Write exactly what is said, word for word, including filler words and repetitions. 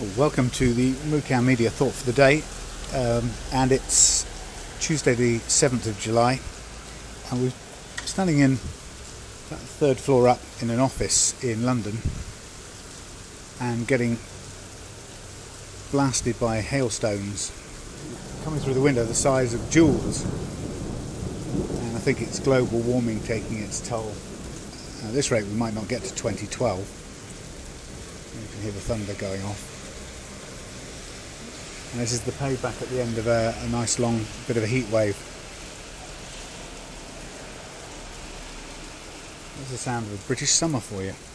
Well, welcome to the Moocan Media Thought for the Day, um, and it's Tuesday the seventh of July, and we're standing in about the third floor up in an office in London and getting blasted by hailstones coming through the window the size of jewels, and I think it's global warming taking its toll. At this rate we might not get to twenty twelve. You can hear the thunder going off. And this is the payback at the end of a, a nice long bit of a heat wave. There's the sound of a British summer for you.